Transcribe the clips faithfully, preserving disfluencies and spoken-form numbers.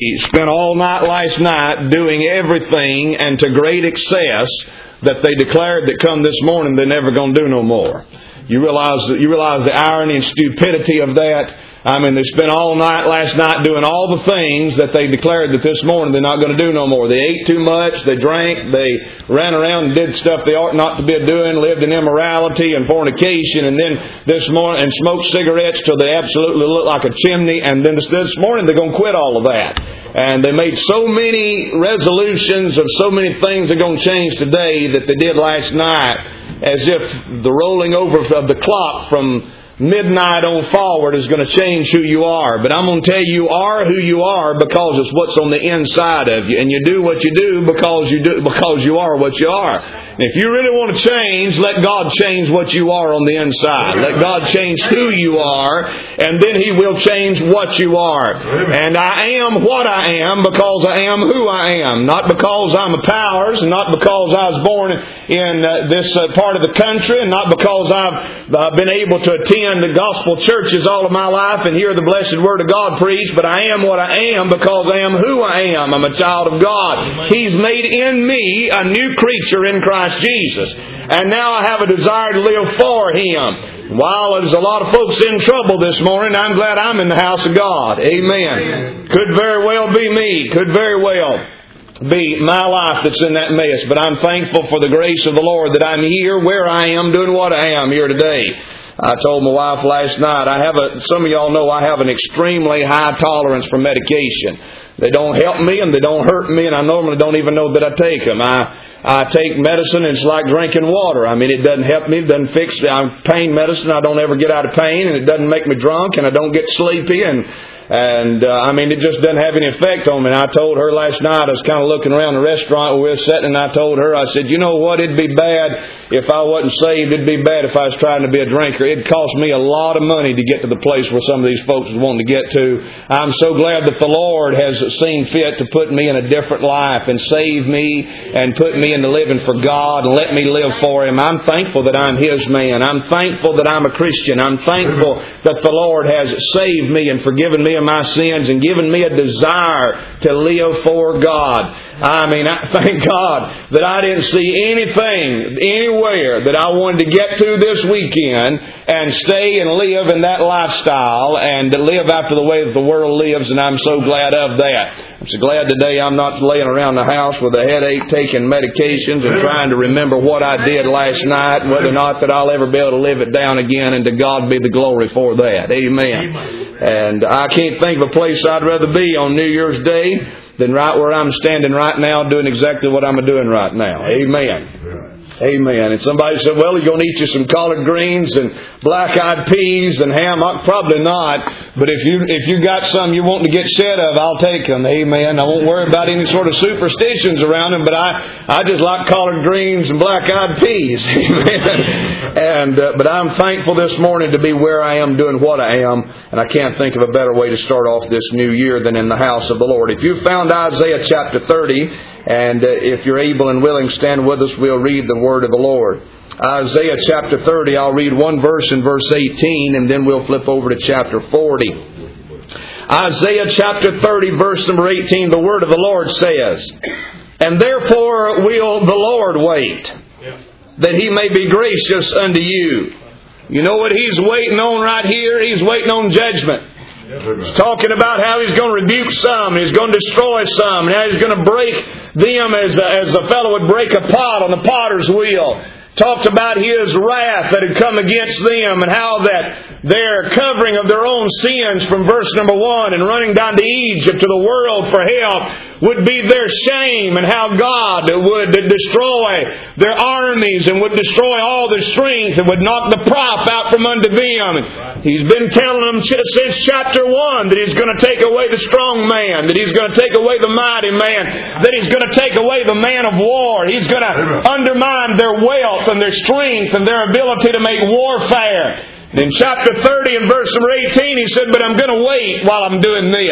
spent all night last night doing everything and to great excess that they declared that come this morning they're never going to do no more. You realize you realize the irony and stupidity of that? I mean, they spent all night last night doing all the things that they declared that this morning they're not going to do no more. They ate too much, they drank, they ran around and did stuff they ought not to be doing, lived in immorality and fornication, and then this morning, and smoked cigarettes till they absolutely look like a chimney, and then this, this morning they're going to quit all of that. And they made so many resolutions of so many things they're going to change today that they did last night, as if the rolling over of the clock from midnight on forward is going to change who you are. But I'm going to tell you, you are who you are because it's what's on the inside of you. And you do what you do because you do because you are what you are. And if you really want to change, let God change what you are on the inside. Let God change who you are, and then He will change what you are. And I am what I am because I am who I am. Not because I'm a Powers, and not because I was born in uh, this uh, part of the country, and not because I've uh, been able to attend the gospel churches all of my life and hear the blessed Word of God preached, but I am what I am because I am who I am. I'm a child of God. He's made in me a new creature in Christ Jesus. And now I have a desire to live for Him. While there's a lot of folks in trouble this morning, I'm glad I'm in the house of God. Amen. Amen. Could very well be me. Could very well be my life that's in that mess. But I'm thankful for the grace of the Lord that I'm here where I am doing what I am here today. I told my wife last night, I have a, some of y'all know I have an extremely high tolerance for medication. They don't help me and they don't hurt me, and I normally don't even know that I take them. I I take medicine and it's like drinking water. I mean, it doesn't help me, it doesn't fix me. I'm pain medicine, I don't ever get out of pain, and it doesn't make me drunk, and I don't get sleepy, and And, uh, I mean, it just doesn't have any effect on me. And I told her last night, I was kind of looking around the restaurant where we were sitting, and I told her, I said, you know what, it'd be bad if I wasn't saved. It'd be bad if I was trying to be a drinker. It'd cost me a lot of money to get to the place where some of these folks want to get to. I'm so glad that the Lord has seen fit to put me in a different life and save me and put me into living for God and let me live for Him. I'm thankful that I'm His man. I'm thankful that I'm a Christian. I'm thankful that the Lord has saved me and forgiven me my sins and given me a desire to live for God. I mean, I thank God that I didn't see anything anywhere that I wanted to get to this weekend and stay and live in that lifestyle and to live after the way that the world lives, and I'm so glad of that. I'm so glad today I'm not laying around the house with a headache, taking medications and trying to remember what I did last night, whether or not that I'll ever be able to live it down again, and to God be the glory for that. Amen. And I can't think of a place I'd rather be on New Year's Day than right where I'm standing right now doing exactly what I'm doing right now. Amen. Amen. And somebody said, well, you're going to eat you some collard greens and black-eyed peas and ham. Probably not. But if you if you got some you want to get shed of, I'll take them. Amen. I won't worry about any sort of superstitions around them, but I, I just like collard greens and black-eyed peas. Amen. And, uh, but I'm thankful this morning to be where I am doing what I am, and I can't think of a better way to start off this new year than in the house of the Lord. If you found Isaiah chapter thirty, and uh, if you're able and willing, stand with us, we'll read the word of the Lord. Isaiah chapter thirty, I'll read one verse in verse eighteen, and then we'll flip over to chapter forty. Isaiah chapter thirty, verse number eighteen, the word of the Lord says, and therefore will the Lord wait, that He may be gracious unto you. You know what He's waiting on right here? He's waiting on judgment. He's talking about how He's going to rebuke some, He's going to destroy some, and how He's going to break them as a, as a fellow would break a pot on the potter's wheel. Talked about His wrath that had come against them, and how that their covering of their own sins from verse number one and running down to Egypt to the world for help would be their shame, and how God would destroy their armies and would destroy all their strength and would knock the prop out from under them. And He's been telling them since chapter one that He's going to take away the strong man, that He's going to take away the mighty man, that He's going to take away the man of war. He's going to undermine their wealth and their strength and their ability to make warfare. And in chapter thirty and verse number eighteen, He said, but I'm going to wait while I'm doing this.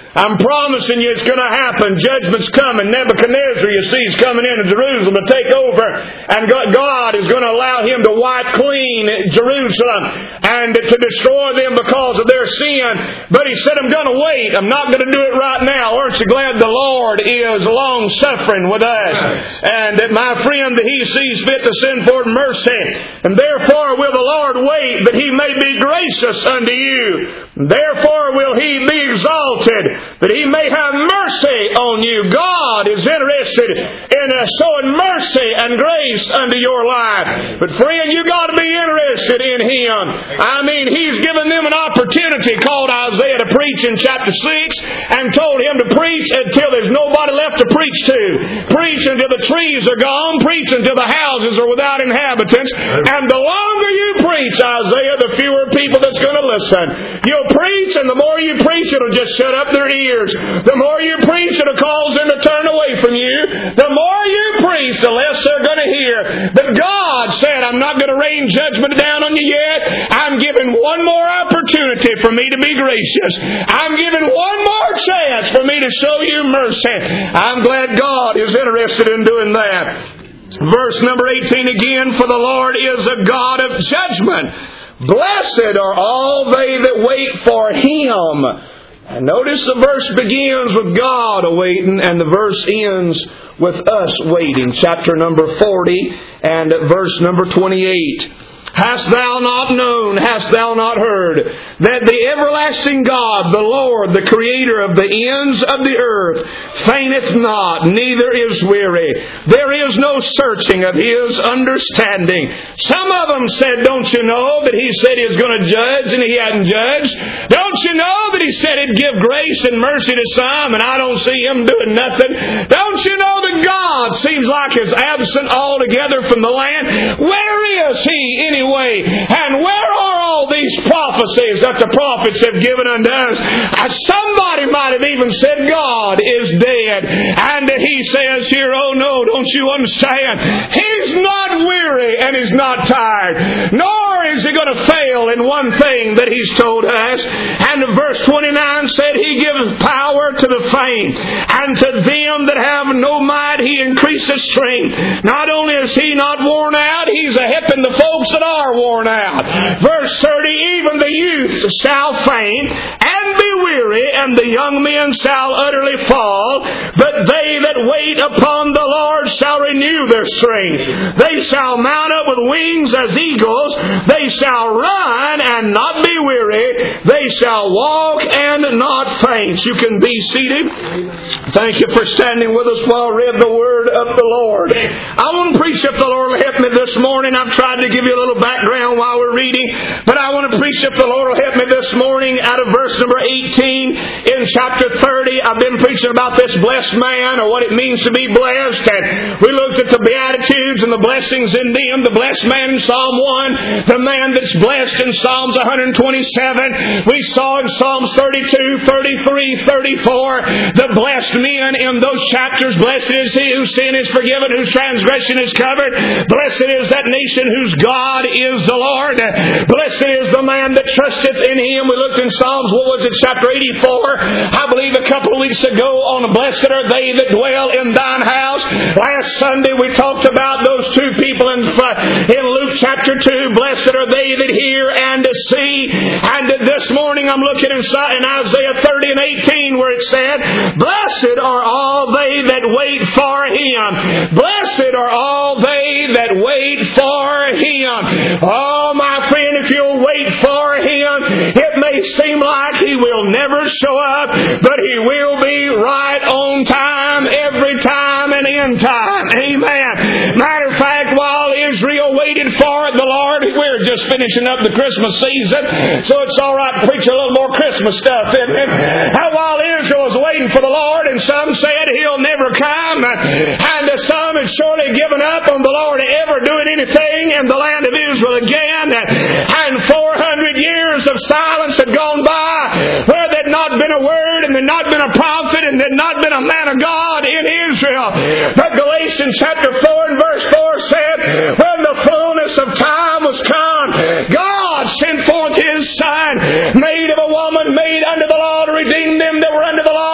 I'm promising you it's going to happen. Judgment's coming. Nebuchadnezzar, you see, is coming into Jerusalem to take over. And God is going to allow him to wipe clean Jerusalem and to destroy them because of their sin. But he said, I'm going to wait. I'm not going to do it right now. Aren't you glad the Lord is long-suffering with us? And that, my friend, that He sees fit to send forth mercy. And therefore will the Lord wait, that He may be gracious unto you. Therefore will He be exalted, that He may have mercy on you. God is interested in uh, showing mercy and grace unto your life. But friend, you got to be interested in Him. I mean, He's given them an opportunity, called Isaiah to preach in chapter six, and told him to preach until there's nobody left to preach to. Preach until the trees are gone. Preach until the houses are without inhabitants. And the longer you preach, Isaiah, the fewer people that's going to listen. You'll preach, and the more you preach, it'll just shut up their ears. The more you preach, it'll cause them to turn away from you. The more you preach, the less they're going to hear. But God said, I'm not going to rain judgment down on you yet. I'm giving one more opportunity for me to be gracious. I'm giving one more chance for me to show you mercy. I'm glad God is interested in doing that. Verse number eighteen again, for the Lord is a God of judgment. Blessed are all they that wait for Him. And notice the verse begins with God awaiting, and the verse ends with us waiting. Chapter number forty and verse number twenty-eight. Hast thou not known, hast thou not heard, that the everlasting God, the Lord, the Creator of the ends of the earth, fainteth not, neither is weary. There is no searching of His understanding. Some of them said, don't you know that He said He was going to judge and He hadn't judged? Don't you know that He said He'd give grace and mercy to some and I don't see Him doing nothing? Don't you know that God seems like He's absent altogether from the land? Where is He anyway? And where are all these prophecies that the prophets have given unto us? Somebody might have even said God is dead. And He says here, oh no, don't you understand? He's not weary and He's not tired. Nor is He going to fail in one thing that He's told us. And verse twenty-nine said, He gives power to the faint. And to them that have no might He increases strength. Not only is He not worn out, He's a helping the folks that are worn out. Verse thirty, even the youth shall faint and be weary, and the young men shall utterly fall. But they that wait upon the Lord shall renew their strength. They shall mount up with wings as eagles. They shall run and not be weary. They shall walk and not faint. You can be seated. Thank you for standing with us while I read the word of the Lord. I want to preach if the Lord will help me this morning. I've tried to give you a little background while we're reading, but I want to preach if the Lord will help me this morning out of verse number eighteen in chapter thirty. I've been preaching about this blessed man, or what it means to be blessed, and we looked at the Beatitudes and the blessings in them. The blessed man in Psalm one, the man that's blessed in Psalms one twenty-seven. We saw in Psalms thirty-two, thirty-three, thirty-four, the blessed men in those chapters. Blessed is he whose sin is forgiven, whose transgression is covered. Blessed is that nation whose God is the Lord. Blessed is the man that trusteth in Him. We looked in Psalms, what was it, chapter eighty-four, I believe a couple of weeks ago, on blessed are they that dwell in thine house. Last Sunday we talked about those two people in, in Luke chapter two. Blessed are they that hear and see. And this morning I'm looking in, in Isaiah thirty and eighteen where it said, blessed are all they that wait for Him. Blessed are all they that wait for Him. Oh, my friend, if you'll wait for Him, it may seem like He will never show up, but He will be right on time, every time and in time. Amen. Matter of fact, while Israel waited for the Lord, we're just finishing up the Christmas season, so it's all right to preach a little more Christmas stuff, isn't it? How while Israel was waiting for the Lord, and some said He'll never come, and some had surely given up on the Lord ever doing anything in the land of Israel again, and four hundred years of silence had gone by where there'd not been a word and there'd not been a prophet and there'd not been a man of God in Israel. But Galatians chapter four and verse four said, when the fullness of time was come, God sent forth His Son, made of a woman, made under the law, to redeem them that were under the law,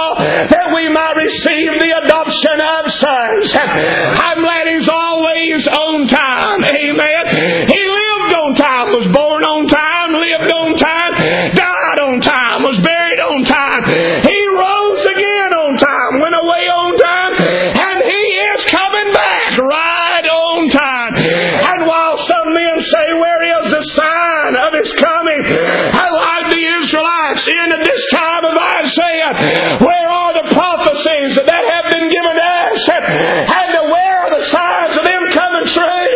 we might receive the adoption of sons. I'm glad He's always on time. Amen. He lived on time, was born on time, lived on time, died on time, was buried on time. He rose again on time, went away on time, and He is coming back right on time. And while some men say, where is the sign of His coming? I like the Israelites in at this time of Isaiah. Where are the prophecies that have been given to us? And where are the signs of them coming true?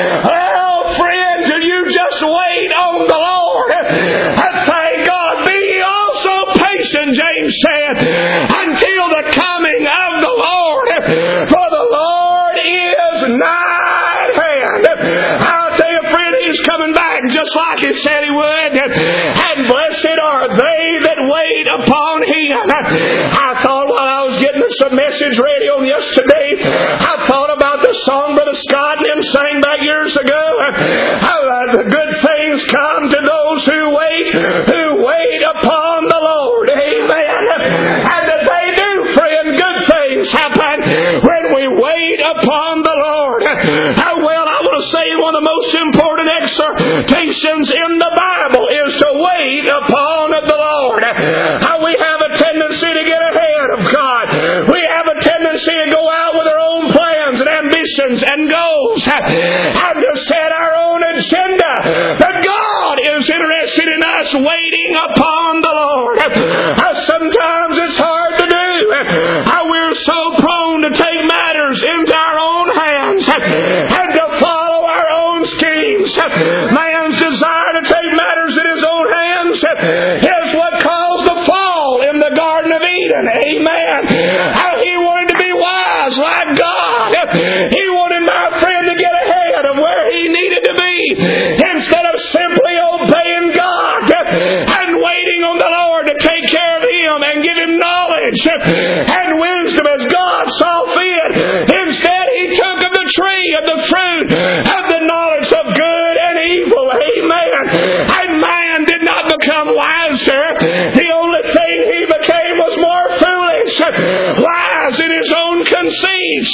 Well, friend, do you just wait on the Lord? And thank God, be ye also patient, James said, until the coming of the Lord. For the Lord is nigh at hand. I'll tell you, friend, He's coming back just like He said He would. And blessed are they that wait upon Him. I thought while I was getting some message ready on yesterday, I thought about the song Brother Scott and them sang back years ago. How the good things come to those who wait, who wait upon the Lord. Amen. And that they do, friend, good things happen when we wait upon the Lord. How well, I want to say one of the most important exhortations in the Bible is to wait upon the Lord. How we have a tendency to get ahead of God. We have a tendency to go out with our own plans and ambitions and goals and to set our own agenda. But God is interested in us waiting upon the Lord. How sometimes it's hard to do. How we're so prone to take matters into our own hands and to follow our own schemes. Man's desire to take matters in his own hands is what caused the fall in the Garden of Eden. Amen. How he wanted to be wise like God. He wanted my friend to get ahead of where he needed to be instead of simply obeying God and waiting on the Lord to take care of him and give him knowledge and wisdom as God saw fit. Instead, he took of the tree of the fruit of the knowledge of good and evil. Amen. And man did not become wiser. The only thing he became was more foolish, wise in his own conceits.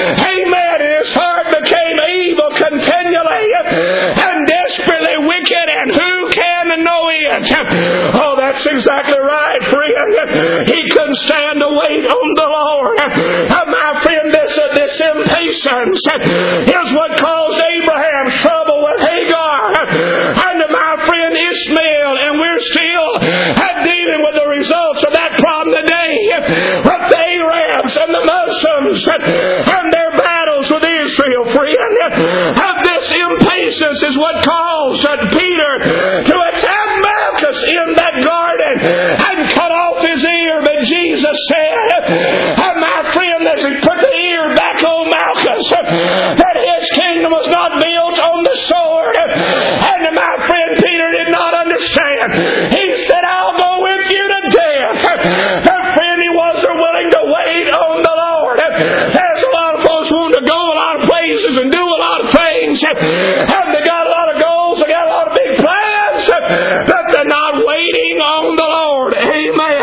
Amen. And his heart became evil continually and desperately wicked, and who can know it? Oh, that's exactly right, friend. He couldn't stand to wait on the Lord. Uh, my friend, this, uh, this impatience is what caused Abraham's trouble with Hagar and uh, my friend Ishmael, and we're still uh, dealing with the results of that problem today with the Arabs and the Muslims and their battles with Israel, friend. Uh, this impatience is what caused uh, Peter to attack Malchus in that garden and cut off his ear. But Jesus said, uh, my friend, as he put the ear back on Malchus, uh, that his kingdom was not built on the sword. And uh, my friend Peter did not understand. He said, I'll go with you to death. But friend, he wasn't willing to wait on the Lord. There's a lot of folks wanting to go a lot of places and do a lot of things. And they got a lot of goals, they got a lot of big plans, but they're not waiting on the Lord. Amen.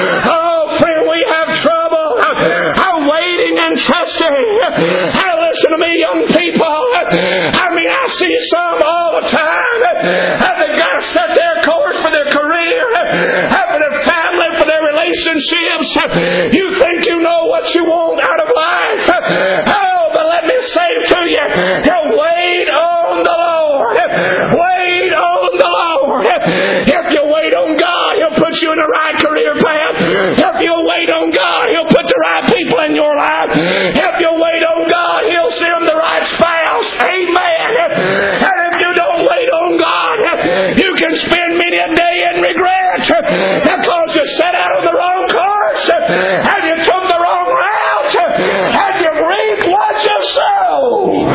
Oh, friend, we have trouble. I'm waiting and trusting. Now listen to me, young people. I mean, I see some all the time. They've got to set their course for their career, for their family, for their relationships. You think you know what you want out of life. Oh, but let me say to you, to wait on the Lord. Wait on the Lord. If you wait on God, He'll put you in the right career path. If you wait on God, He'll put the right people in your life. If you wait on God, He'll send the right spouse. Amen. And if you don't wait on God, you can spend many a day in regret because you set out on the wrong course and you took the wrong route and you reap what you sow.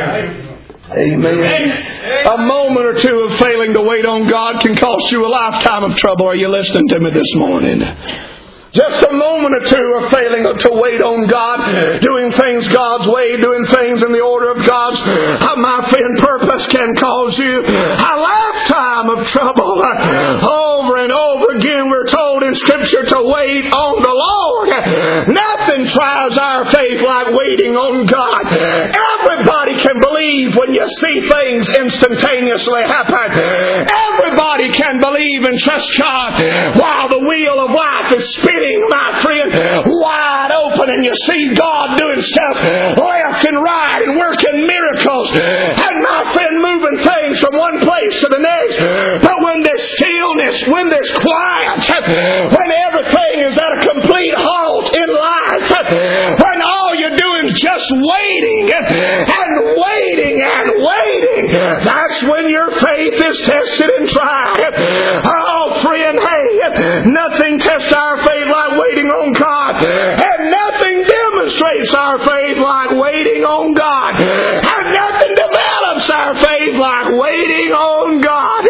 Amen. A moment or two of failing to wait on God can cost you a lifetime of trouble. Are you listening to me this morning? Just a moment or two of failing to wait on God, doing things God's way, doing things in the order of God's, my friend, purpose can cause you a lifetime of trouble. Over and over again we're told in Scripture to wait on the Lord. Lord. Nothing tries our faith like waiting on God. Everybody can believe when you see things instantaneously happen. Everybody can believe and trust God while the wheel of life is spinning, my friend, wide open, and you see God doing stuff left and right and working miracles, and my friend, moving things from one place to the next. But when there's stillness, when there's quiet, when everything is at a complete halt in life, when all you're doing is just waiting and waiting and waiting, that's when your faith is tested and tried. Oh, friend, hey, nothing tests our faith like waiting on God, and nothing demonstrates our faith like waiting on God, and nothing develops our faith like waiting on God.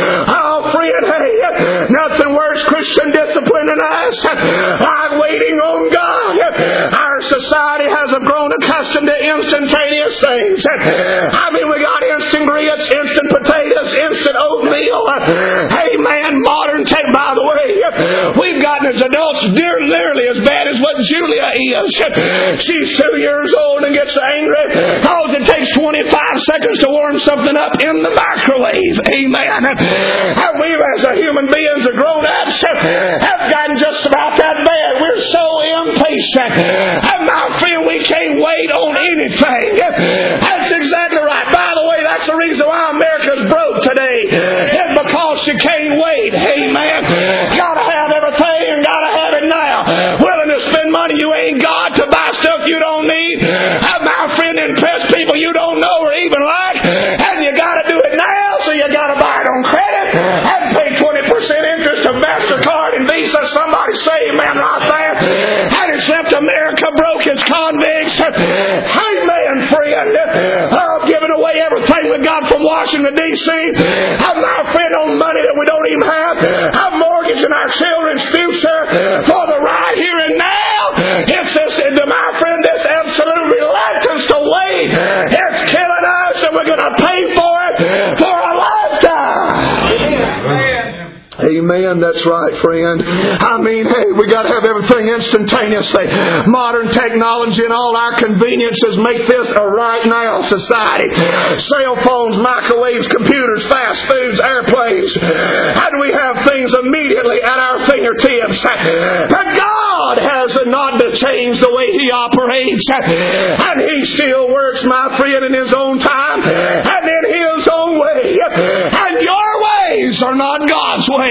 Oh, friend, hey, nothing worse Christian discipline than us like waiting on God. Our society has grown accustomed to instantaneous things. I mean, we got instant grits, instant potatoes, instant oatmeal. Hey, man, modern tech, by the way, we've gotten as adults nearly as bad as what Julia is. She's two years old and gets angry because it takes twenty-five seconds to warm something up in the microwave. Amen. And we as a human beings are grown ups have gotten just about that bad. We're so impatient. And my friend, we can't wait on anything. That's exactly right. By the way, that's the reason why America's broke today. It's because she can't wait. Amen. Gotta have everything and gotta have it now. Willing to spend money you ain't got to buy stuff you don't need. And my friend, impress people you don't know or even like. And you gotta do it now, so you gotta buy it on credit and pay twenty percent interest of MasterCard and Visa. Somebody say amen right there. And it's left America broke as convicts. Amen, friend. Oh, giving away everything we got from Washington, D C I'm my friend on money that we don't even have. I'm mortgaging our children's future for the right here and now. It's this, my friend, this absolute reluctance to wait. It's killing us, and we're going to pay for it for a lifetime. Amen. Amen. That's right, friend. I mean, hey, we got to have everything instantaneously. Modern technology and all our conveniences make this a right now society. Cell phones, microwaves, computers, fast foods, airplanes. And we have things immediately at our fingertips. But God has not to change the way He operates. And He still works, my friend, in His own time and in His own way. And your ways are not God's ways.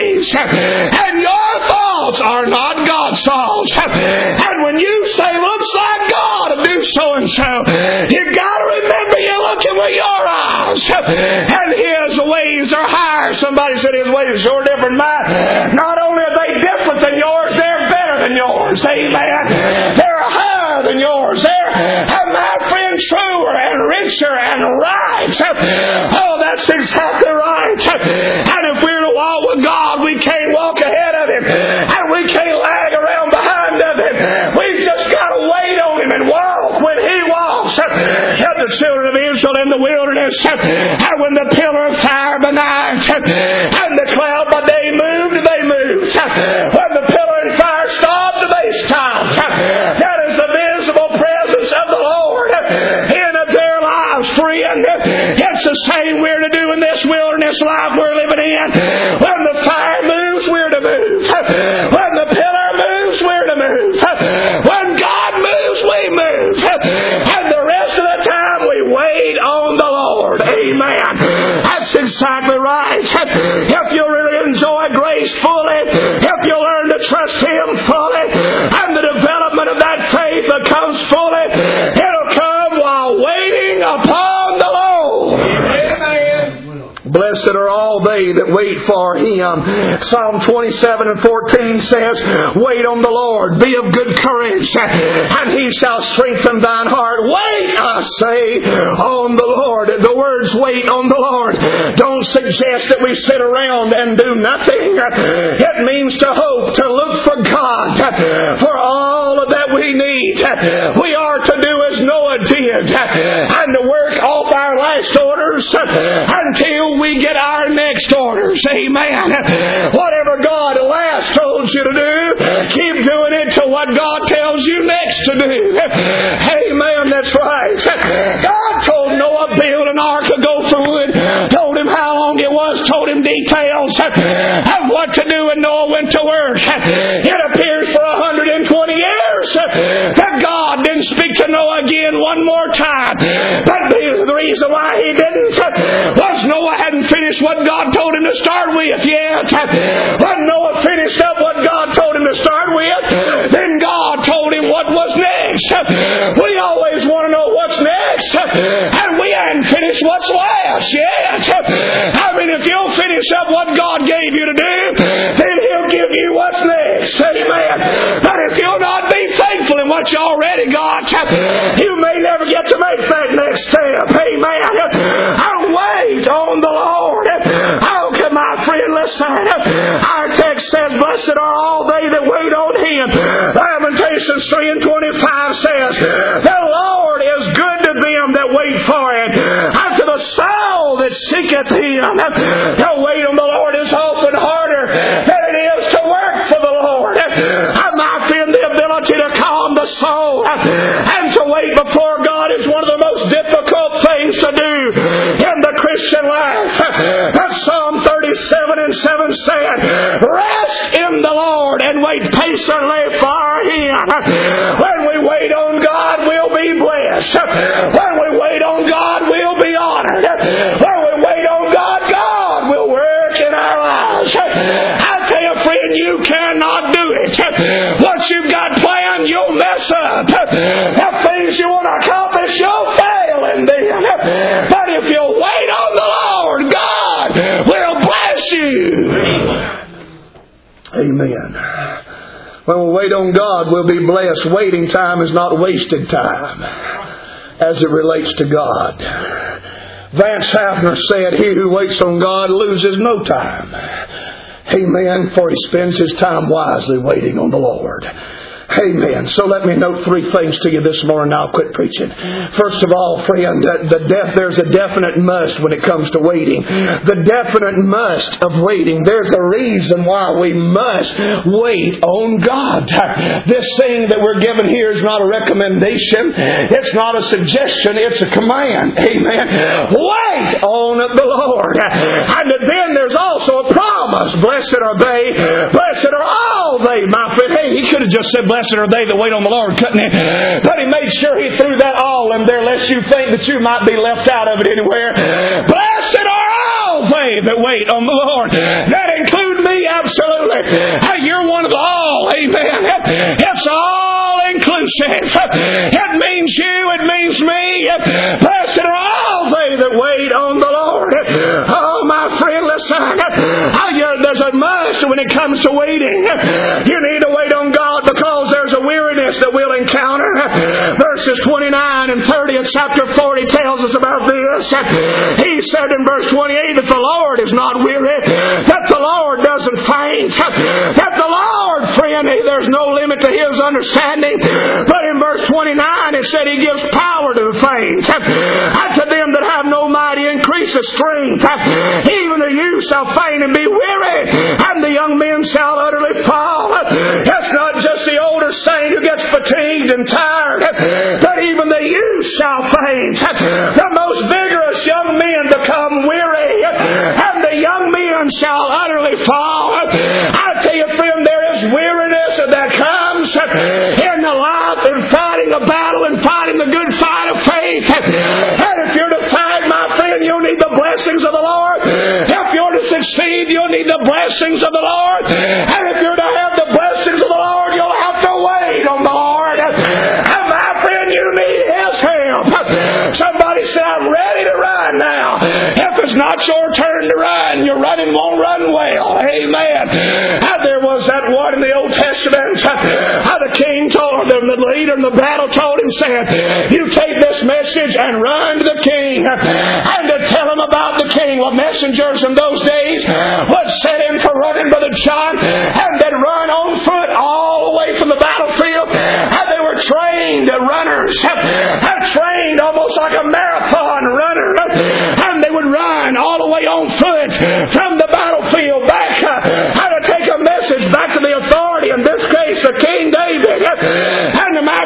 And your thoughts are not God's thoughts. And when you say, looks like God will do so and so, you got to remember you're looking with your eyes. And His ways are higher. Somebody said His ways are sure different than mine. Not only are they different than yours, they're better than yours. Amen. They're higher than yours. They're, and my friend, truer and richer and right. Oh, that's exactly right. And if we're to walk with God, we can't walk ahead of Him. And we can't lag around behind of Him. We've just got to wait on Him and walk when He walks. Help the children of Israel in the wilderness. And when the pillar of fire by night and the cloud by day moved, they moved. When the pillar and fire stopped, they stopped. That is the visible presence of the Lord in their lives, friend. It's the same we're to do in this wilderness life we're living in. When the fire moves, we're to move. When the pillar moves, we're to move. When God moves, we move. And the rest of the time, we wait on the Lord. Amen. That's exactly right. If you really enjoy grace fully, if you learn to trust Him fully, and the development of that faith that comes fully, it'll come while waiting upon the Lord. Amen. Blessed are all they that wait for Him. Psalm twenty-seven and fourteen says, wait on the Lord, be of good courage, and He shall strengthen thine heart. Wait, I say, on the Lord. The words wait on the Lord don't suggest that we sit around and do nothing. It means to hope, to look for God for all that we need. We are to do as Noah did, and to work off our last orders until we get our next orders. Amen. Whatever God last told you to do, keep doing it till what God you next to do? Amen, that's right. God told Noah, build an ark of gopher wood. Told him how long it was. Told him details of what to do, and Noah went to work. It appears for one hundred twenty years that God didn't speak to Noah again one more time. But the reason why he didn't was Noah hadn't finished what God told him to start with yet. When Noah finished up what God told him to start with, then God told him what was next. We always want to know what's next, and we haven't finished what's last yet. I mean, if you'll finish up what God gave you to do, then He'll give you what's next. Amen. But if you'll not be faithful in what you already got, you may never get to make that next step. Amen. I'll wait on the Lord. How can my friend listen? Our text says, blessed are all they that wait on Him. Lamentations three and twenty-five says, the Lord is good to them that wait for it. Unto the soul that seeketh Him. To wait on the Lord is often harder than it is to work for the Lord. I might friend, the ability to calm the soul and to wait before God is one of the most difficult things to do in the Christian life. But Psalm thirty-seven and seven said, rest in the Lord and wait patiently for Him. When we wait on God, we'll be blessed. When we wait on God, we'll be honored. When we wait on God, God will work in our lives. I tell you, friend, you cannot do it. What you've got planned, you'll mess up. The things you want to accomplish, you'll fail in them. But if you'll wait on the Lord, God will bless you. Amen. When we wait on God, we'll be blessed. Waiting time is not wasted time as it relates to God. Vance Havner said, he who waits on God loses no time. Amen. For he spends his time wisely waiting on the Lord. Amen. So let me note three things to you this morning. I'll quit preaching. First of all, friend, the def- there's a definite must when it comes to waiting. The definite must of waiting. There's a reason why we must wait on God. This thing that we're given here is not a recommendation. It's not a suggestion. It's a command. Amen. Wait on the Lord. And then there's also a promise. Blessed are they. Blessed are all they, my friend. Hey, he could have just said, blessed are they that wait on the Lord, couldn't he? But he made sure he threw that all in there, lest you think that you might be left out of it anywhere. Blessed are all they that wait on the Lord. That include me, absolutely. Hey, you're one of the all. Amen. It's all inclusive. It means you. It means me. Blessed are all they that wait on the Lord. Oh, my friend, listen. There's a must when it comes to waiting. You need to wait on God because there's a weariness that we'll encounter. Verses twenty-nine and thirty of chapter forty tells us about this. He said in verse twenty-eight that the Lord is not weary, that the Lord doesn't faint, that the Lord, friend, there's no limit to His understanding. But in verse twenty-nine it said He gives power to the faint. And to them that have no mighty increase of strength. Even the youth shall faint and be weary, and the young men shall utterly fall. It's not just the older saint who gets fatigued and tired, but even the youth shall faint. The most vigorous young men become weary, and the young men shall utterly fall. I tell you, friend, there is weariness that comes in the life in fighting a battle and fighting the good fight of faith. And if you're to fight, my friend, you'll need the blessings of the Lord. If you're to succeed, you'll need the blessings of the Lord. And if you're to have the blessings of the Lord, you'll have to wait on the Lord. And my friend, you need His help. Somebody said, I'm ready to run now. If it's not your turn to run, your running won't run well. Amen. And there was that one in the Old Testament. How the king told him, the leader in the battle told him, said, you take this message and run to the king and to tell him about the king. Well, messengers in those days would set him to running by the John, and they'd run on foot all the way from the battlefield. And they were trained runners, and trained almost like a marathon runner. And they would run all the way on foot from the battlefield back, how to take a message back to the authority, in this case the King David. And the matter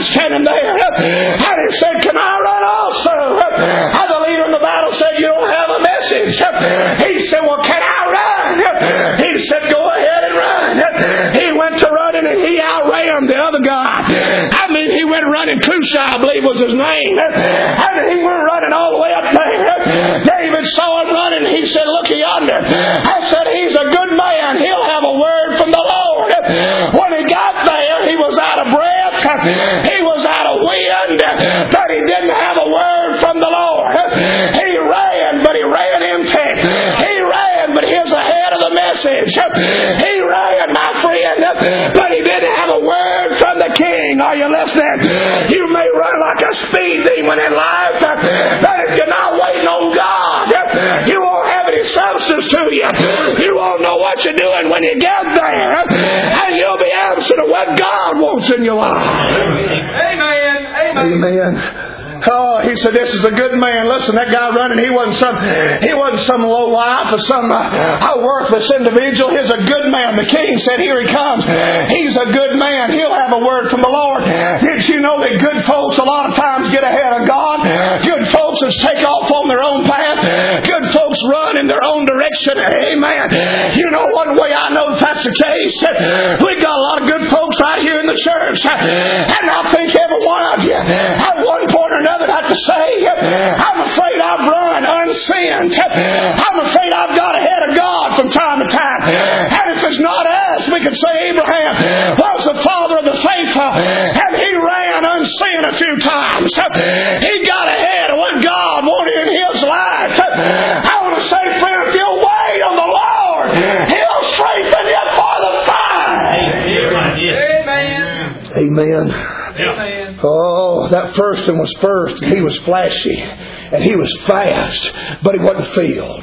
standing there. And he said, can I run also? And the leader in the battle said, you don't have a message. He said, well, can I run? He said, go ahead and run. He went to running and he outran the other guy. I mean, he went running. Cushai, I believe, was his name. And he went running all the way up there. David saw him running. He said, look yonder. I said, he's a good man. He'll have a word from the Lord. When he got there, he was out of breath. He was out of wind. But he didn't have a word from the Lord. He ran, but he ran empty. He ran, but he was ahead of the message. He ran, my friend, but he didn't have a word from the King. Are you listening? You may run like a speed demon in life, but if you're not waiting on God, you won't have any substance to you. You won't know what you're doing when you get there, and you'll be absent of what God wants in your life. Amen. Amen. Amen. Oh, he said, this is a good man. Listen, that guy running, he wasn't some, he wasn't some low life or some uh, worthless individual. He's a good man. The king said, here he comes. He's a good man. He'll have a word from the Lord. Did you know that good folks a lot of times get ahead of God? Good folks just take off on their own path. Good folks run in their own direction. Amen. You know one way I know if that's the case? We've got a lot of good folks right here in the church. And I think every one of you at one point or another have to say, I'm afraid I've run unseen. I'm afraid I've got ahead of God from time to time. And if it's not us, we could say Abraham was the father of the faithful, and he ran unseen a few times. He got ahead of what God wanted in his life. I want to say, friend, if you'll wait on the Lord, He'll strengthen you for the fight. Amen. Amen. Amen. Oh, that first one was first, and he was flashy, and he was fast, but he wasn't filled.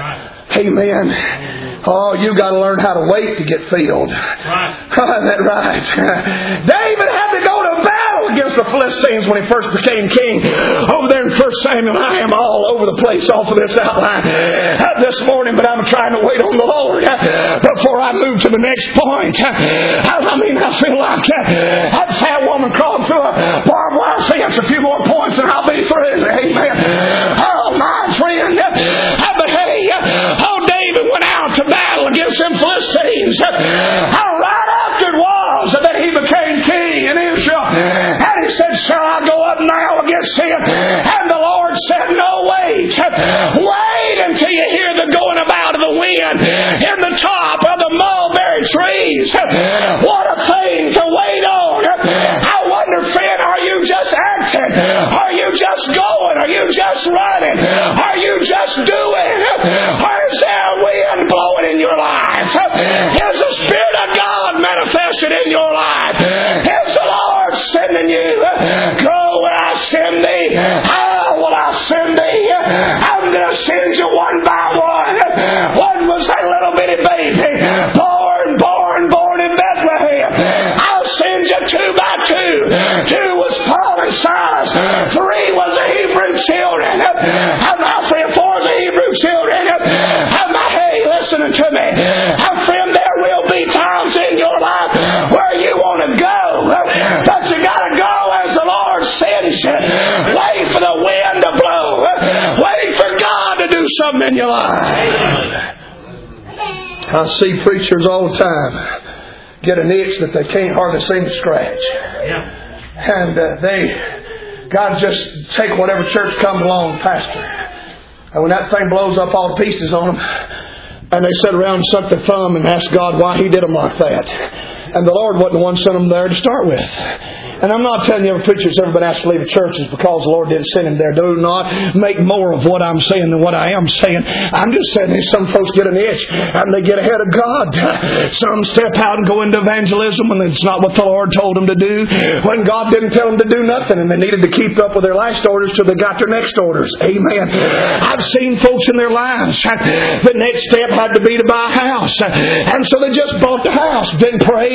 Amen. Oh, you got to learn how to wait to get filled. Right. Isn't that right? David had to go to battle against the Philistines when he first became king. Over there in First Samuel, I am all over the place off of this outline this morning, but I'm trying to wait on the Lord before I move to the next point. I mean, I feel like that fat woman crawled through a barbed wire fence. A few more points and I'll be through. Amen. Oh, my friend. But hey, oh, David went out to battle against them Philistines. How right after it was that he became king in Israel. And he said, shall I go up now against him? And the Lord said, no, wait. Wait until you hear the going about of the wind in the top of the mulberry trees. What a thing to wait on. I wonder, friend, are you just acting? Are you just going? Are you just running? Are you just doing? Or is there a wind blowing in your life? Is the Spirit of God manifested in your life? Is the Lord sending you? Go when I send thee. How will I send thee? I'm going to send you one by one. One was a little bitty baby, born, born, born in Bethlehem. I'll send you two by two. Two was Paul and Silas. Three was the Hebrew children. And my friend, four was the Hebrew children. And my, hey, listening to me. And friend, there will be times in your life where you want to go. But you got to go as the Lord sends you. Wait for the wind to blow. Wait for God to do something in your life. I see preachers all the time get an itch that they can't hardly seem to scratch. And uh, they, God just take whatever church comes along, pastor. And when that thing blows up all to pieces on them, and they sit around and suck their thumb and ask God why He did them like that. And the Lord wasn't the one sent them there to start with. And I'm not telling you every preacher that's ever been asked to leave a church is because the Lord didn't send him there. Do not make more of what I'm saying than what I am saying. I'm just saying that some folks get an itch and they get ahead of God. Some step out and go into evangelism when it's not what the Lord told them to do. When God didn't tell them to do nothing and they needed to keep up with their last orders till they got their next orders. Amen. I've seen folks in their lives. The next step had to be to buy a house. And so they just bought the house. Didn't pray.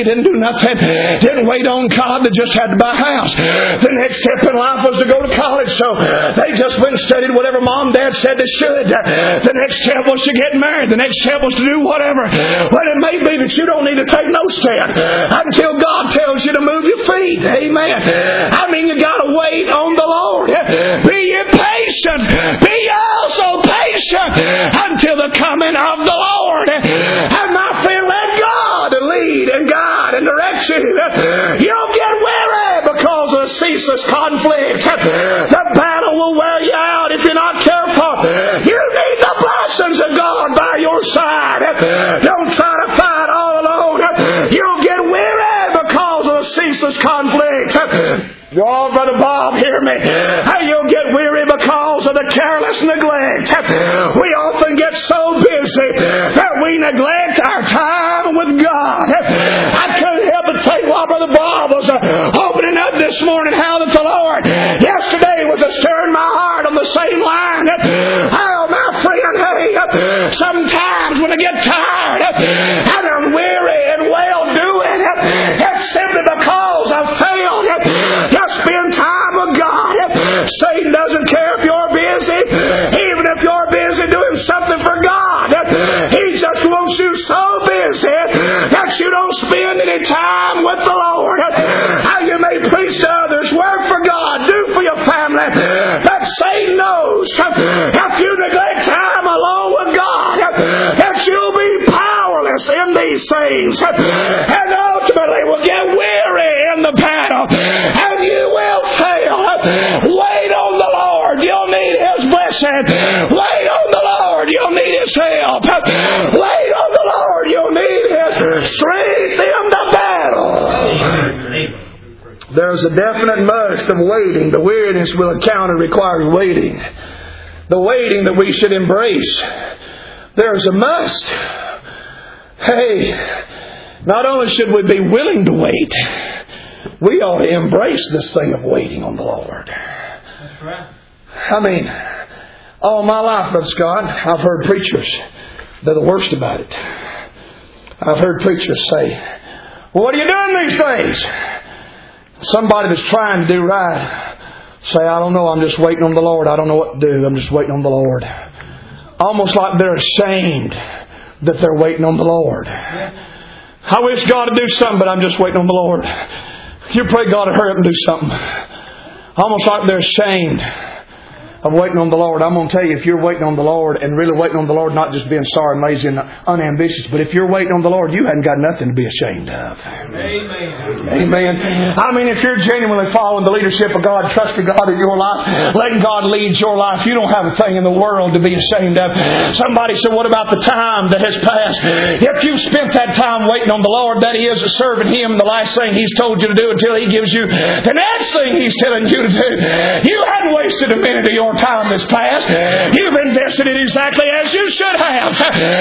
pray, didn't do nothing, didn't wait on God, they just had to buy a house. The next step in life was to go to college, so they just went and studied whatever mom and dad said they should. The next step was to get married. The next step was to do whatever. But it may be that you don't need to take no step until God tells you to move your feet. Amen. I mean, you got to wait on the Lord. Be ye patient. Be ye also patient until the coming of the Lord. And my friend, let God lead and guide and direct you. You'll get weary because of ceaseless conflict. The battle will wear you out if you're not careful. You need the blessings of God by your side. Don't try to fight all alone. You'll get weary because of ceaseless conflict. Oh, Brother Bob, hear me. Hey, you'll get weary because of the careless neglect. We often get so busy that we neglect our time with God. I couldn't help but think while Brother Bob was uh, opening up this morning how that the Lord yesterday was uh, stirring my heart on the same line. Oh, my friend, hey, sometimes when I get tired and I'm weary and well-doing, it's simply because I've failed. Just spend time with God. Satan doesn't care if you're busy. Even if you're busy doing something for God, he just wants you so busy that you don't spend any time with the Lord. How you may preach to others, work for God, do for your family. But Satan knows if you neglect time alone with God, that you'll be powerless in these things. And ultimately will get weary in the battle. And you will fail. Wait on the Lord. You'll need His blessing. Wait on the Lord. You'll need His help. Wait on the Lord. You'll need His strength in the battle. There's a definite must of waiting. The weariness will encounter requires waiting. The waiting that we should embrace. There's a must. Hey, not only should we be willing to wait, we ought to embrace this thing of waiting on the Lord. That's right. I mean, all my life, Brother Scott, I've heard preachers, they're the worst about it. I've heard preachers say, well, what are you doing these days? Somebody that's trying to do right, say, I don't know, I'm just waiting on the Lord. I don't know what to do. I'm just waiting on the Lord. Almost like they're ashamed that they're waiting on the Lord. I wish God would do something, but I'm just waiting on the Lord. You pray God to hurry up and do something. Almost like they're ashamed of waiting on the Lord. I'm going to tell you, if you're waiting on the Lord and really waiting on the Lord, not just being sorry and lazy and unambitious, but if you're waiting on the Lord, you haven't got nothing to be ashamed of. Amen. Amen. I mean, if you're genuinely following the leadership of God, trusting God in your life, letting God lead your life, you don't have a thing in the world to be ashamed of. Somebody said, what about the time that has passed? If you've spent that time waiting on the Lord, that is, serving Him, the last thing He's told you to do until He gives you the next thing He's telling you to do, you hadn't wasted a minute of your time that's passed. You've invested it exactly as you should have.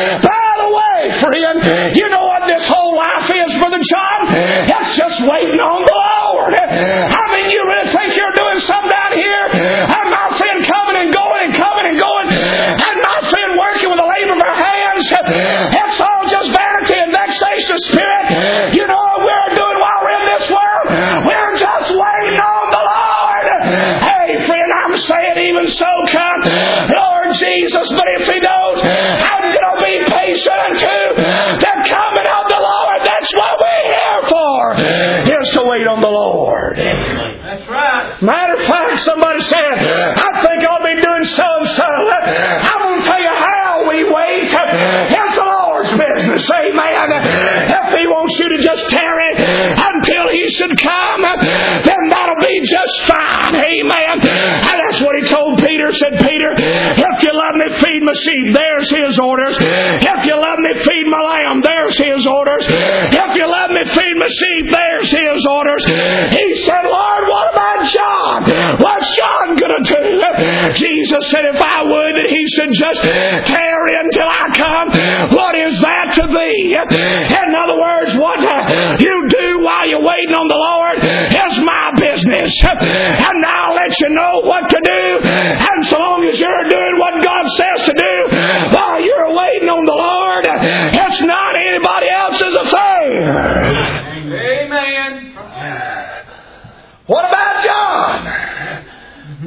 By the way, friend, you know what this whole life is, Brother John? It's just waiting on the Lord. I mean, you really think you're doing something down here? And my friend coming and going and coming and going, and my friend working with the labor of our hands. It's all just vanity and vexation of spirit. You know what we're doing while we're in this world? We're just waiting on the Lord. Hey, friend, I'm saying even so come Lord Jesus, but if He don't, I'm going to be patient until the coming of the Lord. That's what we're here for, is to wait on the Lord. That's right. Matter of fact, somebody said, I think I'll be doing so and so. I'm going to tell you how we wait. It's the Lord's business. Amen. If He wants you to just tarry until He should come, then that'll be just fine. Amen. And that's what He told Peter. Said, Peter, if you love me, feed my sheep. There's His orders. If you love me, feed my lamb. There's His orders. If you love me, feed my sheep. There's His orders. He said, Lord, what about John? What's John going to do? Jesus said, if I would that he should just tarry until I come, what is that to thee? In other words, what you do while you're waiting on the Lord is my business. And I'll let you know what to do. And so long as you're doing what God says to do while you're waiting on the Lord, it's not anybody else's affair.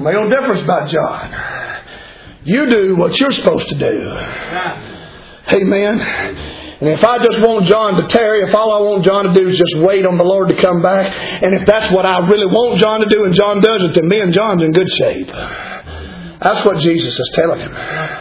Make no difference about John. You do what you're supposed to do. Amen. And if I just want John to tarry, if all I want John to do is just wait on the Lord to come back, and if that's what I really want John to do and John does it, then me and John's in good shape. That's what Jesus is telling him.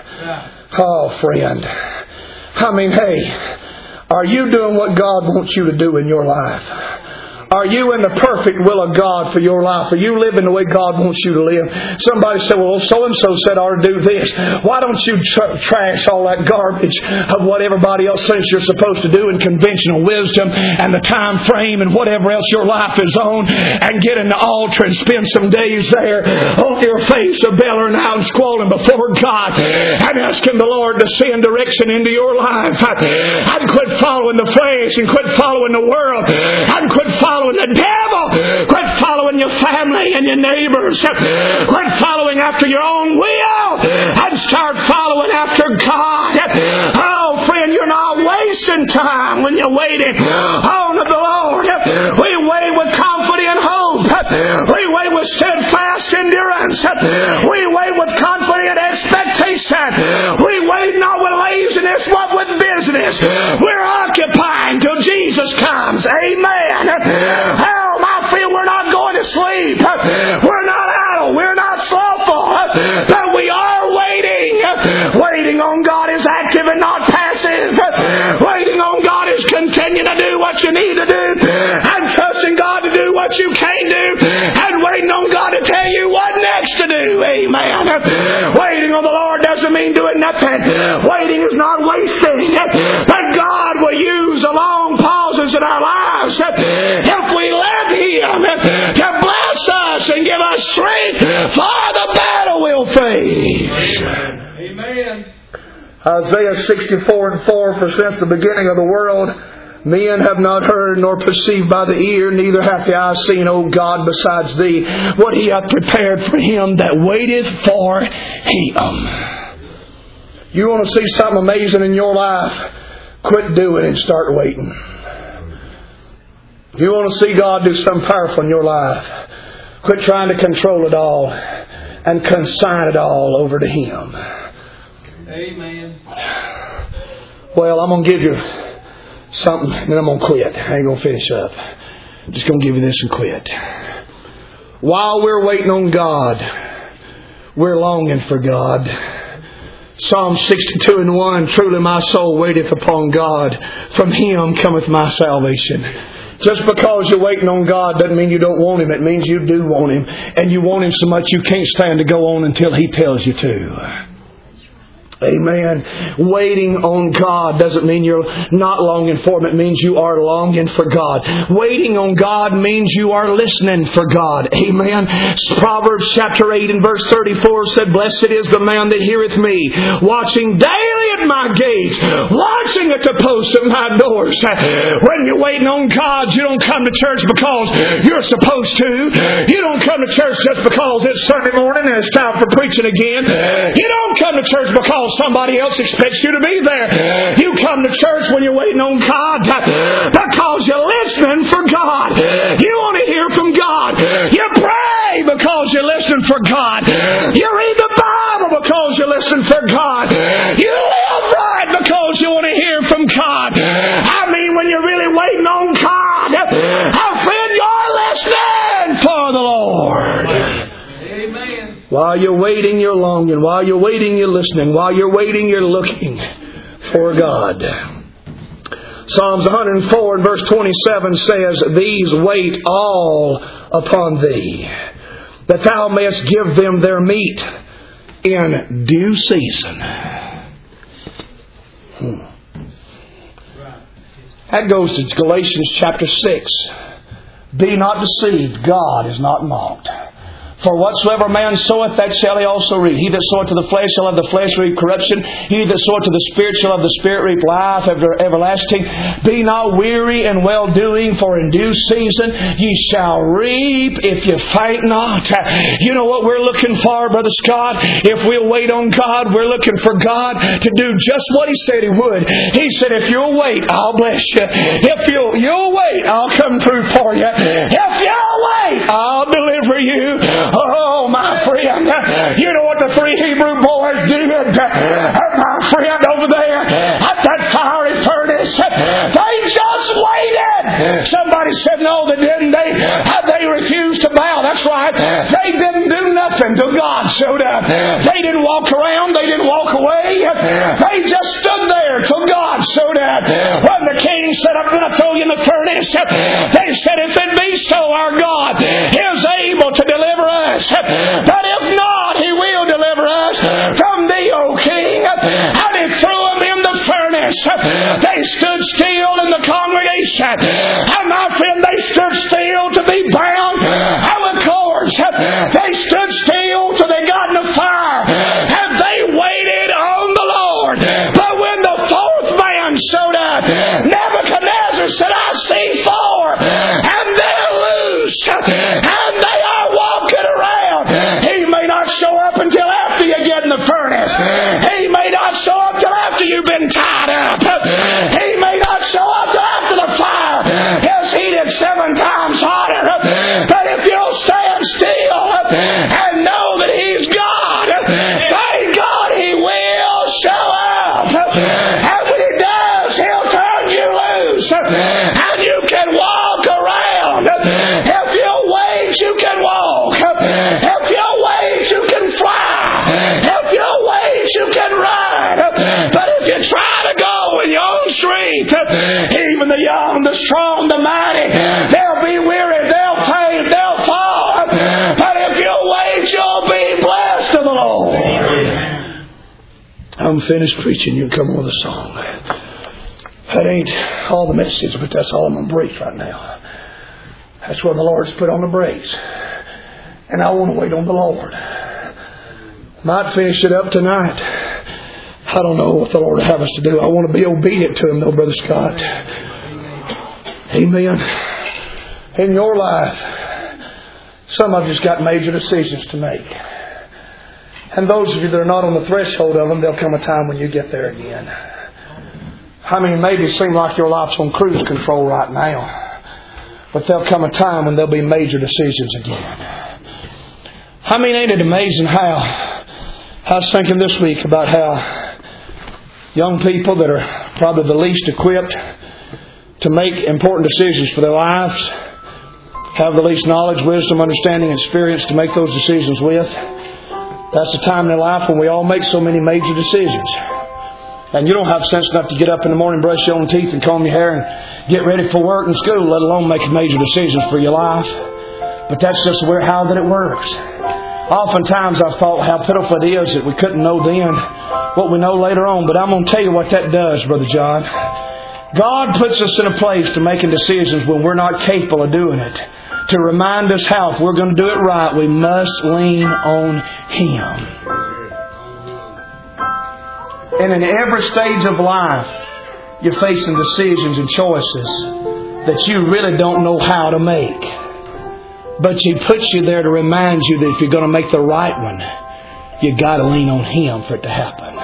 Oh, friend. I mean, hey, are you doing what God wants you to do in your life? Are you in the perfect will of God for your life? Are you living the way God wants you to live? Somebody said, well, so-and-so said I ought to do this. Why don't you tr- trash all that garbage of what everybody else thinks you're supposed to do in conventional wisdom and the time frame and whatever else your life is on, and get in the altar and spend some days there on your face of bellowing out and squalling before God and asking the Lord to send direction into your life. And quit following the flesh and quit following the world and quit following the devil. Quit following your family and your neighbors. Quit following after your own will and start following after God. Oh, friend, you're not wasting time when you're waiting on the Lord. We wait with confident hope. We wait with steadfast endurance. We wait with confident expectation. We wait not with laziness but with business. We're occupying till Jesus comes. Amen. Hell, my friend, we're not going to sleep. We're not idle. We're not slothful. But we are waiting. Waiting on God is active and not passive. Waiting on God is continuing to do what you need to do. And trusting God to do what you can't do. And waiting on God to tell you what next to do. Amen. Waiting on the Lord doesn't mean doing nothing. Waiting is not wasting. But God will use the long pauses in our lives if we let Him to bless us and give us strength for the battle we'll face. Amen. Isaiah sixty-four and four, for since the beginning of the world, men have not heard nor perceived by the ear, neither hath the eye seen, O God, besides Thee, what He hath prepared for him that waiteth for Him. You want to see something amazing in your life? Quit doing it and start waiting. If you want to see God do something powerful in your life, quit trying to control it all and consign it all over to Him. Amen. Well, I'm going to give you something, then I'm going to quit. I ain't going to finish up. I'm just going to give you this and quit. While we're waiting on God, we're longing for God. Psalm sixty-two and one, truly my soul waiteth upon God. From Him cometh my salvation. Just because you're waiting on God doesn't mean you don't want Him. It means you do want Him. And you want Him so much you can't stand to go on until He tells you to. Amen. Waiting on God doesn't mean you're not longing for Him. It means you are longing for God. Waiting on God means you are listening for God. Amen. Proverbs chapter eight and verse thirty-four said, blessed is the man that heareth me, watching daily at my gates, watching at the posts of my doors. When you're waiting on God, you don't come to church because you're supposed to. You don't come to church just because it's Sunday morning and it's time for preaching again. You don't come to church because somebody else expects you to be there. You come to church when you're waiting on God because you're listening for God. You want to hear from God. You pray because you're listening for God. You read the Bible because you're listening for God. You live right because you want to hear from God. I mean, when you're really waiting on God, our friend, you're listening for the Lord. Amen. While you're waiting, you're longing. While you're waiting, you're listening. While you're waiting, you're looking for God. Psalms one hundred four and verse twenty-seven says, these wait all upon Thee, that Thou mayest give them their meat in due season. Hmm. That goes to Galatians chapter six. Be not deceived, God is not mocked. For whatsoever man soweth, that shall he also reap. He that soweth to the flesh shall of the flesh reap corruption. He that soweth to the Spirit shall of the Spirit reap life everlasting. Be not weary in well-doing, for in due season ye shall reap if you faint not. You know what we're looking for, Brother Scott? If we'll wait on God, we're looking for God to do just what He said He would. He said, if you'll wait, I'll bless you. If you'll, you'll wait, I'll come through for you. If you'll wait, I'll deliver you. Oh, my friend, Somebody said, no, they didn't. They, they refused to bow. That's right. They didn't do nothing till God showed up. They didn't walk around. They didn't walk away. They just stood there till God showed up. When the king said, I'm going to throw you in the furnace, they said, if it be so, our God is able to deliver us. But if not, He will deliver us from thee, O king. And He threw them in the furnace. They stood still in the congregation. And my friend, they stood still to be bound with cords. They stood still till they got in the fire. And they waited on the Lord. But when the fourth man showed up, Nebuchadnezzar said, I see four. And they're loose. And they are walking around. He may not show up until after you get in the furnace. He may not show up till after you've been tied up. He may not show up till after the fire is heated seven times hotter. But if you'll stand still and know that He's God, thank God He will show up. And when He does, He'll turn you loose. And you can walk around. If you'll wait, you can walk. If you'll wait, you can fly. If you'll wait, you can run. But if you try to go in your own strength, even the young, the strong, the mighty, they'll be weary, they'll faint, they'll fall. But if you'll wait, you'll be blessed of the Lord. I'm finished preaching. You can come on with a song. That ain't all the message, but that's all I'm going to preach right now. That's where the Lord's put on the brakes. And I want to wait on the Lord. Might finish it up tonight. I don't know what the Lord will have us to do. I want to be obedient to Him though, Brother Scott. Amen. In your life, some of you's got major decisions to make. And those of you that are not on the threshold of them, there'll come a time when you get there again. I mean, maybe it seems like your life's on cruise control right now. But there'll come a time when there'll be major decisions again. I mean, ain't it amazing how... I was thinking this week about how young people that are probably the least equipped to make important decisions for their lives have the least knowledge, wisdom, understanding, and experience to make those decisions with. That's the time in their life when we all make so many major decisions. And you don't have sense enough to get up in the morning, brush your own teeth, and comb your hair, and get ready for work and school, let alone make major decisions for your life. But that's just where how that it works. Oftentimes I've thought how pitiful it is that we couldn't know then what we know later on. But I'm going to tell you what that does, Brother John. God puts us in a place to making decisions when we're not capable of doing it. To remind us how if we're going to do it right, we must lean on Him. And in every stage of life, you're facing decisions and choices that you really don't know how to make. But He puts you there to remind you that if you're going to make the right one, you've got to lean on Him for it to happen.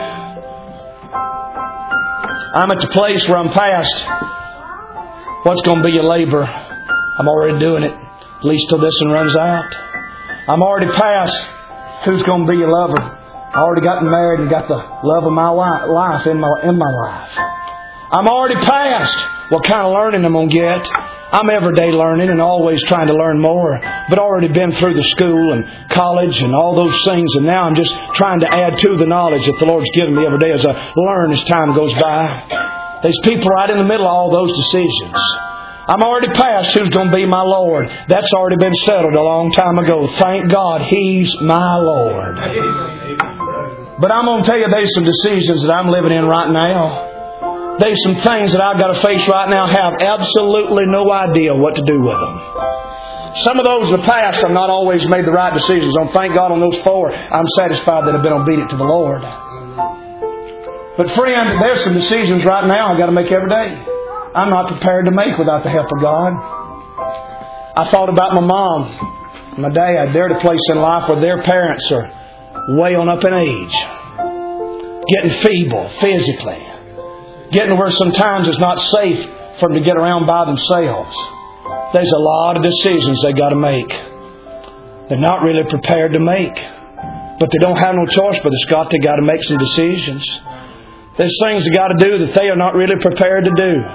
I'm at the place where I'm past what's going to be your labor. I'm already doing it, at least till this one runs out. I'm already past who's going to be your lover. I already gotten married and got the love of my life in my in my life. I'm already past what kind of learning I'm going to get. I'm everyday learning and always trying to learn more. But already been through the school and college and all those things. And now I'm just trying to add to the knowledge that the Lord's given me every day as I learn as time goes by. There's people right in the middle of all those decisions. I'm already past who's going to be my Lord. That's already been settled a long time ago. Thank God He's my Lord. But I'm going to tell you there's some decisions that I'm living in right now. There's some things that I've got to face right now, have absolutely no idea what to do with them. Some of those in the past I've not always made the right decisions on. Thank God on those four, I'm satisfied that I've been obedient to the Lord. But friend, there's some decisions right now I've got to make every day. I'm not prepared to make without the help of God. I thought about my mom, my dad. They're at a place in life where their parents are way on up in age. Getting feeble physically. Getting to where sometimes it's not safe for them to get around by themselves. There's a lot of decisions they got to make. They're not really prepared to make. But they don't have no choice, Brother Scott. They got to make some decisions. There's things they got to do that they are not really prepared to do.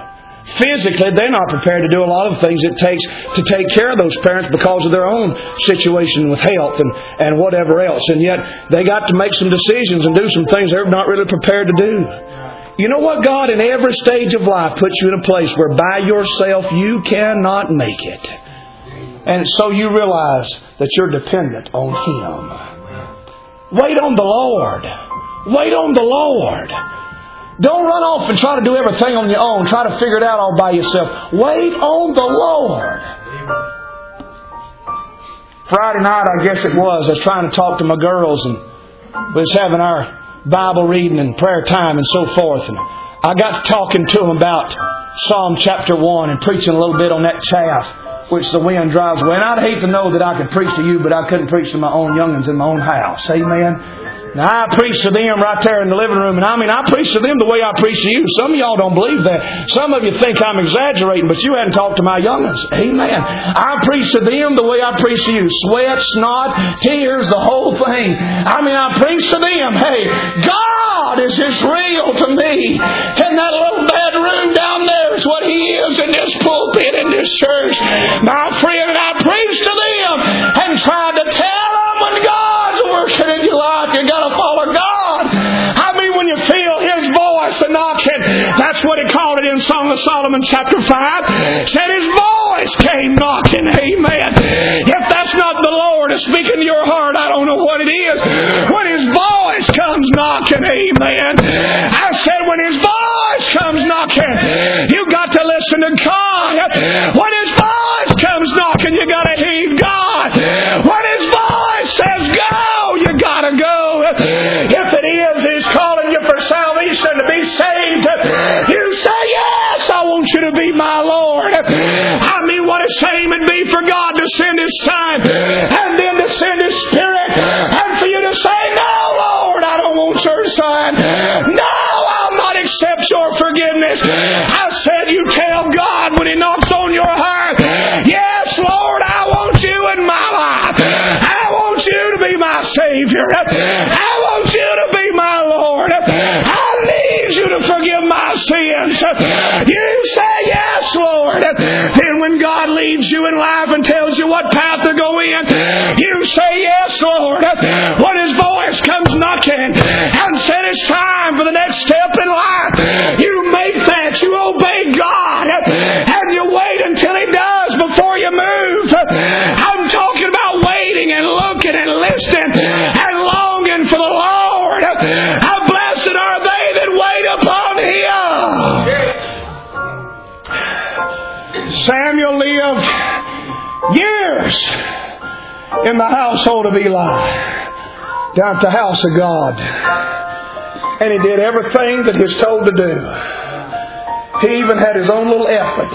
Physically, they're not prepared to do a lot of the things it takes to take care of those parents because of their own situation with health and, and whatever else. And yet, they got to make some decisions and do some things they're not really prepared to do. You know what? God, in every stage of life, puts you in a place where by yourself you cannot make it. And so you realize that you're dependent on Him. Wait on the Lord. Wait on the Lord. Don't run off and try to do everything on your own. Try to figure it out all by yourself. Wait on the Lord. Friday night, I guess it was, I was trying to talk to my girls and we was having our Bible reading and prayer time and so forth. And I got to talking to them about Psalm chapter one and preaching a little bit on that chaff which the wind drives away. And I'd hate to know that I could preach to you, but I couldn't preach to my own young'uns in my own house. Amen. Now, I preach to them right there in the living room. And I mean, I preach to them the way I preach to you. Some of y'all don't believe that. Some of you think I'm exaggerating, but you hadn't talked to my young'uns. Amen. I preach to them the way I preach to you. Sweat, snot, tears, the whole thing. I mean, I preach to them. Hey, God is just real to me. And that little bedroom down there is what He is in this pulpit, in this church. My friend, and I preach to them and tried to tell them when God's working in your life, you got to follow God. I mean, when you feel His voice a knocking, that's what He called it in Song of Solomon chapter five. Said His voice came knocking. Amen. If that's not the Lord speaking to your heart, I don't know what it is. When His voice comes knocking, amen. I said when His voice comes knocking, you got to listen to God. When His voice comes knocking, you got to heed God. When His voice says go, you got to go. If it is He's calling you for salvation to be saved, you say yes, I want you to be my Lord. I mean, what a shame it'd be for God to send His Son and then to send His Spirit and for you to say, no, Lord, I don't want your Son. No, I'll not accept your forgiveness. I said you tell God when He knocks on your heart, yes, Lord, I want you in my life. I want you to be my Savior. I want you to be my Lord. I need you to forgive my sins. You say yes, Lord. Then when God leads you in life and tells you what path to go in, you say yes, Lord. When His voice comes knocking and said it's time for the next step in life, you make that. You obey God and you wait until He does before you move. I'm talking about waiting and looking and listening and longing for the Lord. How blessed are they that wait upon Him. Samuel lived years in the household of Eli, down at the house of God. And he did everything that he was told to do. He even had his own little ephod.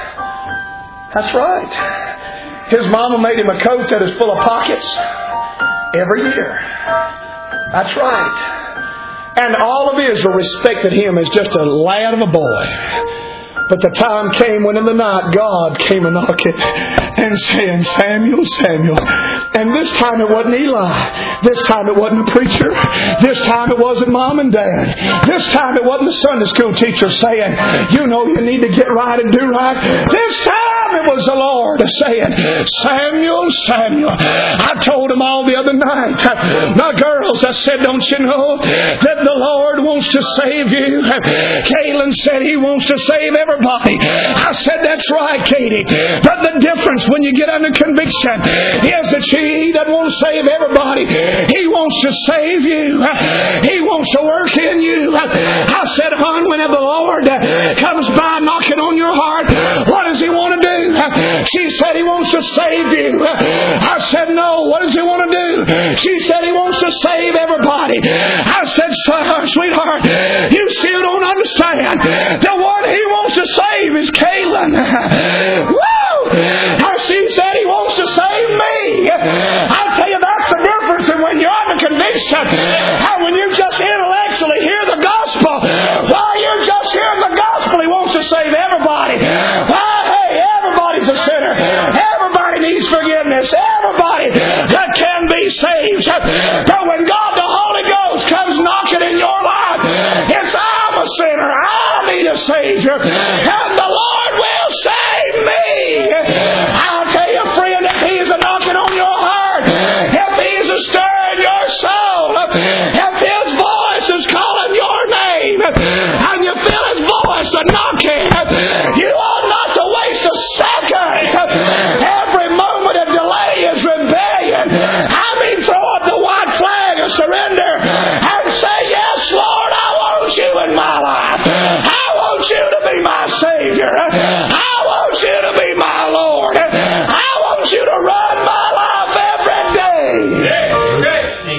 That's right. His mama made him a coat that is full of pockets every year. That's right. And all of Israel respected him as just a lad of a boy. But the time came when in the night God came a knocking and saying, Samuel, Samuel. And this time it wasn't Eli. This time it wasn't the preacher. This time it wasn't mom and dad. This time it wasn't the Sunday school teacher saying, you know you need to get right and do right. This time it was the Lord saying, Samuel, Samuel. I told them all the other night, my girls, I said, don't you know that the Lord wants to save you? Kaylin said He wants to save everybody. I said, that's right, Katie. But the difference when you get under conviction is that He doesn't want to save everybody. He wants to save you. He wants to work in you. I said, hon, whenever the Lord comes by knocking on your heart, what does He want to do? She said He wants to save you. I said, no, what does He want to do? She said He wants to save everybody. I said, sweetheart, you still don't understand. The one He wants to save is Kaylin. Woo! She said He wants to save me. I tell you, that's the difference in when you're under conviction and when you just intellectually hear the gospel. While you're just hearing the gospel, He wants to save everybody. Why, hey, everybody's a sinner. Everybody needs forgiveness. Everybody that can be saved. But when God the Holy Ghost comes knocking in your life, it's I'm a sinner. I need a Savior. And the Lord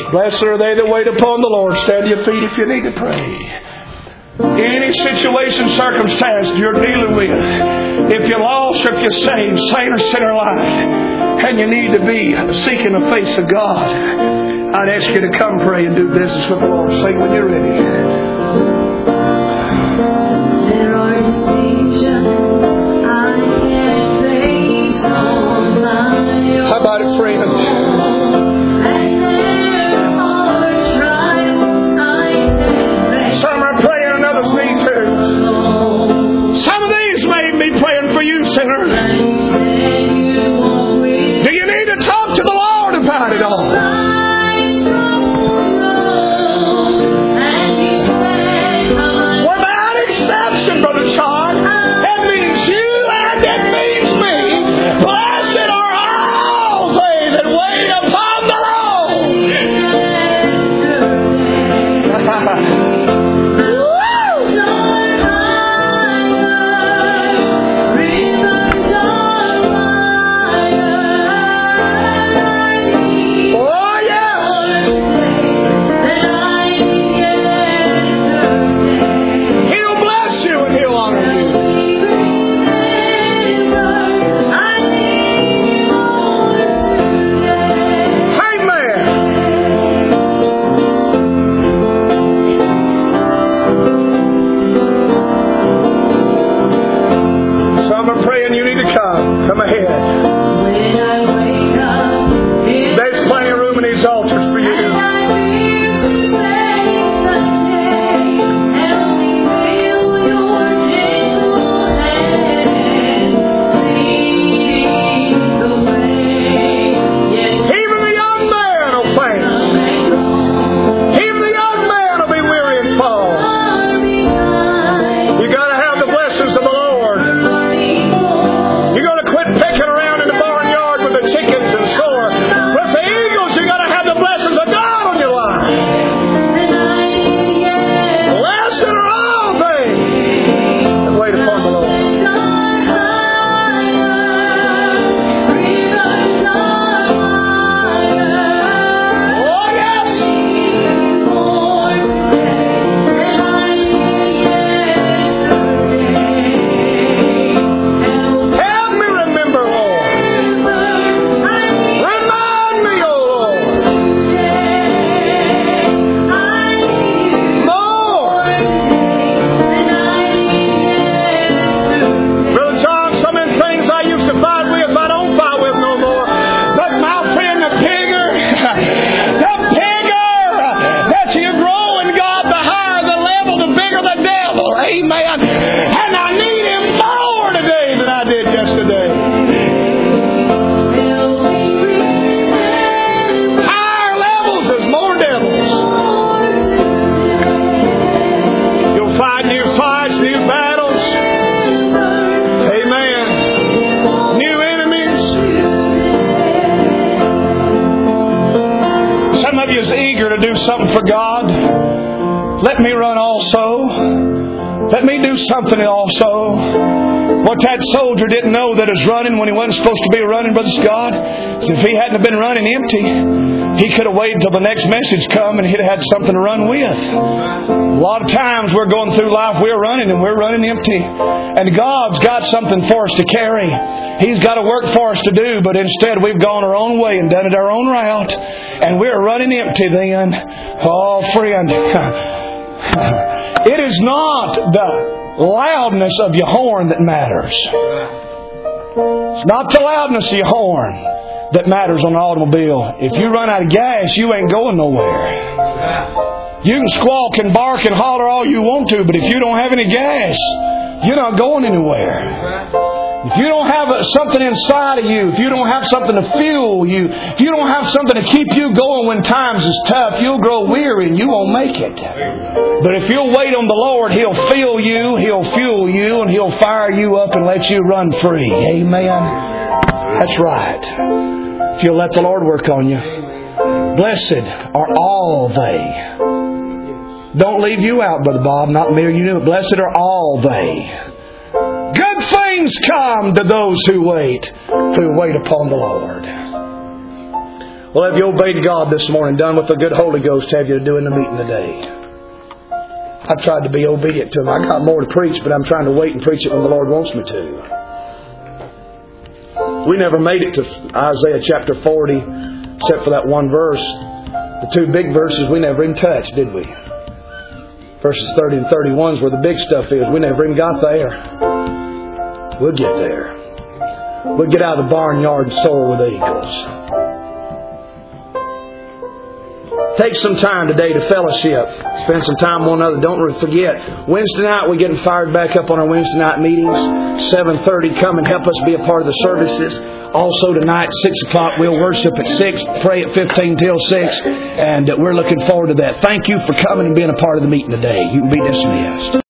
Blessed are they that wait upon the Lord. Stand to your feet if you need to pray. Any situation, circumstance you're dealing with, if you're lost or if you're saved, saint or sinner alike, and you need to be seeking the face of God, I'd ask you to come pray and do business with the Lord. Sing when you're ready. There are decisions I can't face on my own. How about it, Freeman? And there are trials I can't face. Some are praying and others need to. Some of these may be praying for you, sinner. Do you need to talk to the Lord about it all? Without exception, Brother John, it means you and it means me. Blessed are all they that wait upon the Lord. Come ahead. There's plenty of room in these altars for you. Even the young man will faint. Even the young man will be weary and fall. You got to have the blessings of the Lord. You're going to quit picking around in the barnyard with the chickens and soar. With the eagles, you're going to have the blessings of God on your life. Blessed are all they that wait upon the Lord. Oh, yes. Help me remember, Lord. Remind me, oh Lord. More. Brother John, some of the things I used to fight with, I don't fight with no more. But my friend, the bigger, the bigger that you grow in God, the higher the level, the bigger the devil. Amen. And I need Him more today than I did yesterday. Higher levels is more devils. You'll fight new fights, new battles. Amen. New enemies. Some of you is eager to do something for God. Let me run also. Let me do something also. What that soldier didn't know that was running when he wasn't supposed to be running, Brother Scott, is if he hadn't have been running empty, he could have waited until the next message come and he'd have had something to run with. A lot of times we're going through life, we're running and we're running empty. And God's got something for us to carry. He's got a work for us to do, but instead we've gone our own way and done it our own route. And we're running empty then. Oh, friend. It is not the loudness of your horn that matters. It's not the loudness of your horn that matters on an automobile. If you run out of gas, you ain't going nowhere. You can squawk and bark and holler all you want to, but if you don't have any gas, you're not going anywhere. If you don't have something inside of you, if you don't have something to fuel you, if you don't have something to keep you going when times is tough, you'll grow weary and you won't make it. But if you'll wait on the Lord, He'll fill you, He'll fuel you, and He'll fire you up and let you run free. Amen? That's right. If you'll let the Lord work on you. Blessed are all they. Don't leave you out, Brother Bob, not mere you, but blessed are all they. Good things come to those who wait, who wait upon the Lord. Well, have you obeyed God this morning, done what the good Holy Ghost have you to do in the meeting today? I've tried to be obedient to Him. I got more to preach, but I'm trying to wait and preach it when the Lord wants me to. We never made it to Isaiah chapter forty, except for that one verse. The two big verses we never even touched, did we? Verses thirty and thirty-one is where the big stuff is. We never even got there. We'll get there. We'll get out of the barnyard and soar with eagles. Take some time today to fellowship. Spend some time with one another. Don't forget, Wednesday night we're getting fired back up on our Wednesday night meetings. seven thirty, come and help us be a part of the services. Also tonight, six o'clock, we'll worship at six, pray at fifteen till six. And we're looking forward to that. Thank you for coming and being a part of the meeting today. You can be dismissed.